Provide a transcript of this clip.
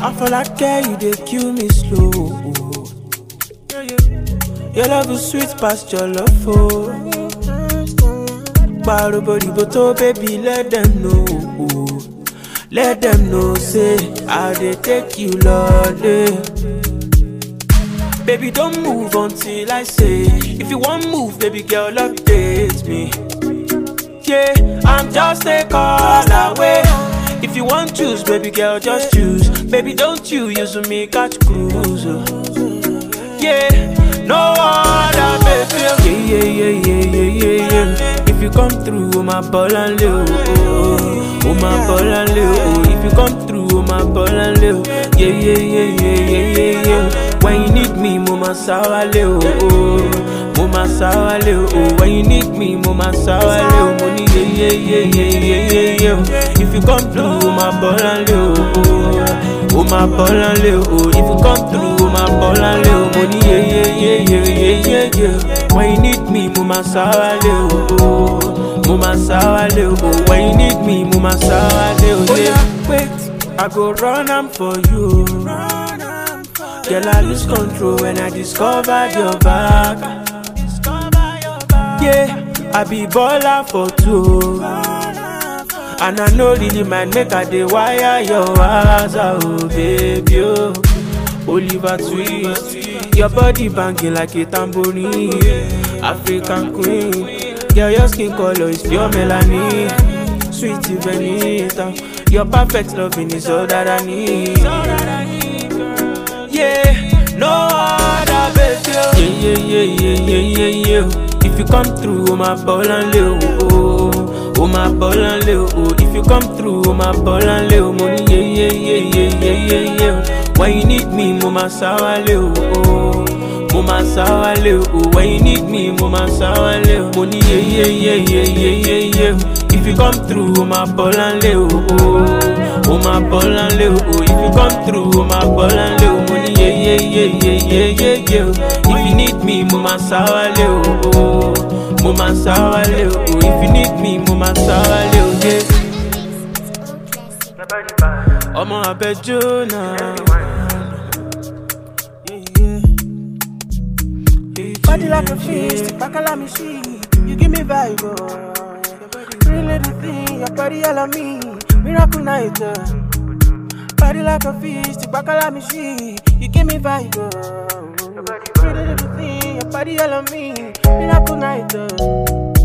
I feel like you dey kill me slow. Your love is sweet past your love, oh. But baby, let them know. Let them know, say, how they take you, Lord. Baby, don't move until I say. If you want move, baby girl, update me. Yeah, I'm just a call away. If you want choose, baby girl, just choose. Baby, don't you use me, catch cruise. Yeah, no other baby. Yeah. If you come through, oh my ball and lil', oh my ball and lil', if you come through, oh my ball and lil', yeah. When you need me, mama sawa lil', mama sawa lil', when you need me, mama sawa lil', money, yeah. If you come through, oh my ball and lil', oh my ball and lil', if you come through, oh my ball and lil', money, yeah. When you need me, mama sawa lil', mama sawa lil', when you need me, mama sawa lil', oh yeah, wait, I go run am for you. Girl, I lose control when I discovered your back. Yeah, I be baller for two. And I know really man make a dey wire your ass, oh baby, oh. Oliver Twist, your body banging like a tambourine. African queen, girl, your skin color is pure melanin. Sweetie Benita, your perfect loving is all that I need. Yeah, no other baby. Yeah. If you come through, oh my ball and lil', oh my ball and lil', if you come through, oh my ball and lil', money, yeah. When you need me, mama sawa lil', mama sawa lil', when you need me, mama sawa lil', money, yeah. If you come through, oh my ball and lil', oh my ball and lil', if you come through, oh my ball and lil', money, yeah. If you need me, mama sawa lil', mama sawa lil', if you need me, mama sawa lil', yeah. Omo abejo na. Body like a feast, bacala me sweet. You give me vibe, oh. Pretty little thing, your body all on me. Miracle night, body like a feast, bacala me sweet. You give me vibe, oh. Pretty little thing, your body all on me. Miracle night,